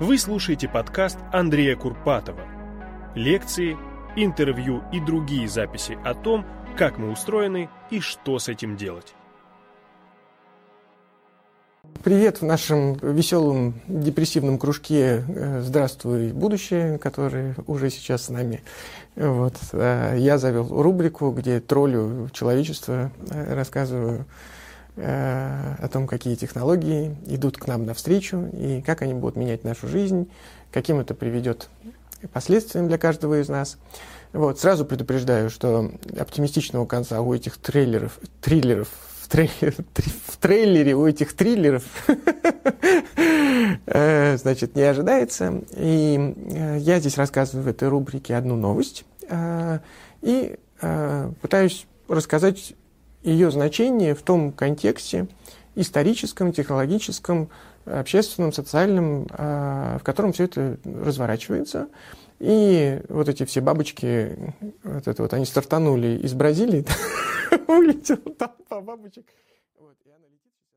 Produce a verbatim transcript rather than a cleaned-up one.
Вы слушаете подкаст Андрея Курпатова. Лекции, интервью и другие записи о том, как мы устроены и что с этим делать. Привет в нашем веселом депрессивном кружке «Здравствуй, будущее», который уже сейчас с нами. Вот. Я завел рубрику, где троллю человечество, рассказываю о том, какие технологии идут к нам навстречу и как они будут менять нашу жизнь, каким это приведет последствиям для каждого из нас. Вот. Сразу предупреждаю, что оптимистичного конца у этих трейлеров, триллеров, в, трейлер, в трейлере у этих триллеров значит, не ожидается. И я здесь рассказываю в этой рубрике одну новость и пытаюсь рассказать ее значение в том контексте историческом, технологическом, общественном, социальном, в котором все это разворачивается. И вот эти все бабочки, вот это вот, они стартанули из Бразилии, улетела толпа бабочек.